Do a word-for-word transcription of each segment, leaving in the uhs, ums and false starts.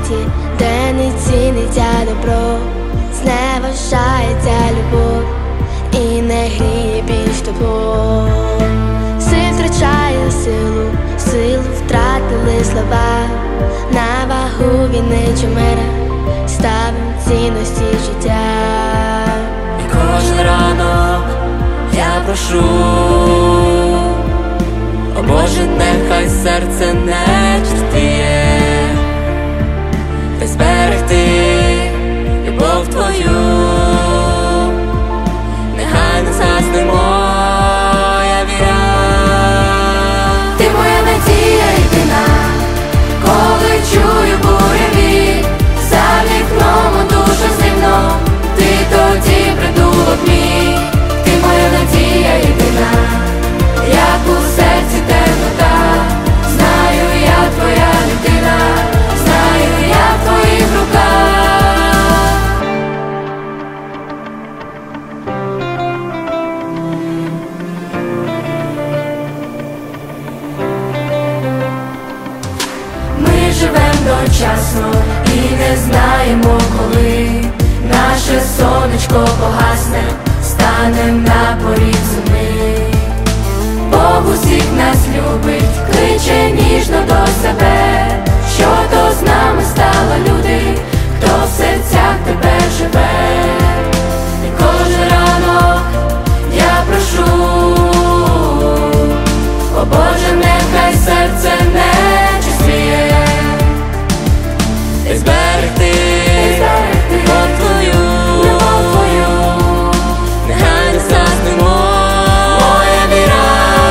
світі, де не ціниться добро, зневажається любов і не гріє більш тепло. Сил втрачає силу, силу втратили слова, на вагу війни чи мира ставим цінності життя. І кожен ранок я прошу, о Боже, нехай серце не чистіє, та зберегти любов Твою, нехай не згасне моя віра. Ти моя надія єдина, коли чую буреві, за вікном дуже зимно, ти тоді притулок мій. Ти моя надія єдина, як у серці темнота, знаю, я твоя дитина, знаю, я в твоїх руках. Ми живем дочасно і не знаємо, коли наше сонечко погасне, станем на поріг зими. Бог усіх нас любить, кличе ніжно до себе, що то з нами стало, люди, хто в серцях тебе живе. І кожен ранок я прошу, о Боже, нехай серце не чистіє, і зберегти любов Твою, нехай не згасне моя віра.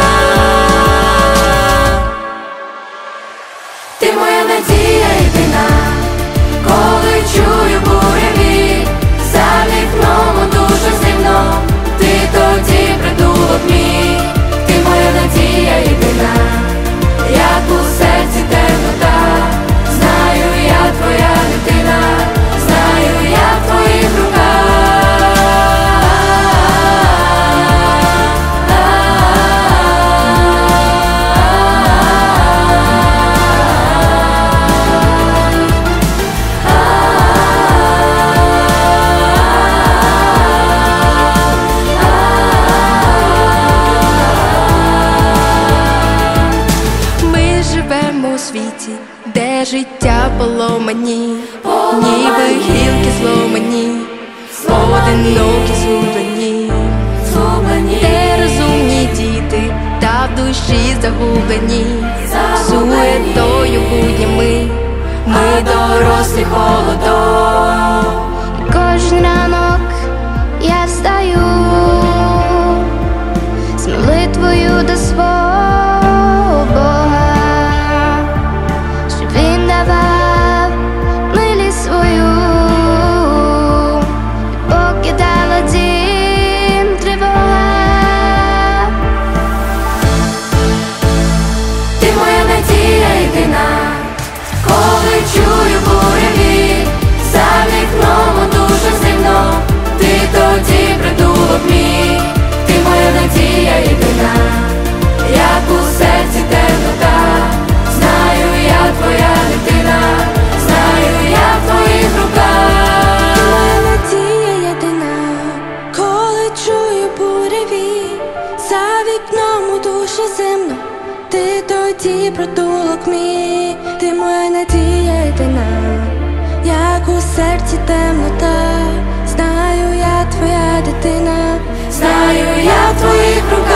Ти моя надія єдина, коли чую буреві, за вікном дуже зимно, ти тоді притулок мій. Ти моя надія єдина, як у серці темнота, знаю, я твоя дитина, знаю, я в твоїх руках. Ми живемо у світі, де життя поломані, ніби гілки зломані, одинокі згублені, де розумні діти, та в душі загублені, суетою буднями, ми дорослі холодом. І кожен ранок я встаю з молитвою до свого Бога, щоб він давав милість свою, і покидала дім тривога. Ти моя надія єдина, коли чую буреві, за вікном дуже зимно, ти тоді притулок мій. Ти моя надія єдина, як у серці темнота, знаю, я твоя дитина, знаю, я в твоїх руках. Ти моя надія єдина, коли чую буреві, за вікном у душі зимно, ти тоді притулок мій. Ти моя надія єдина, як у серці темнота, знаю, я твоя дитина, Знаю, я в твоїх руках.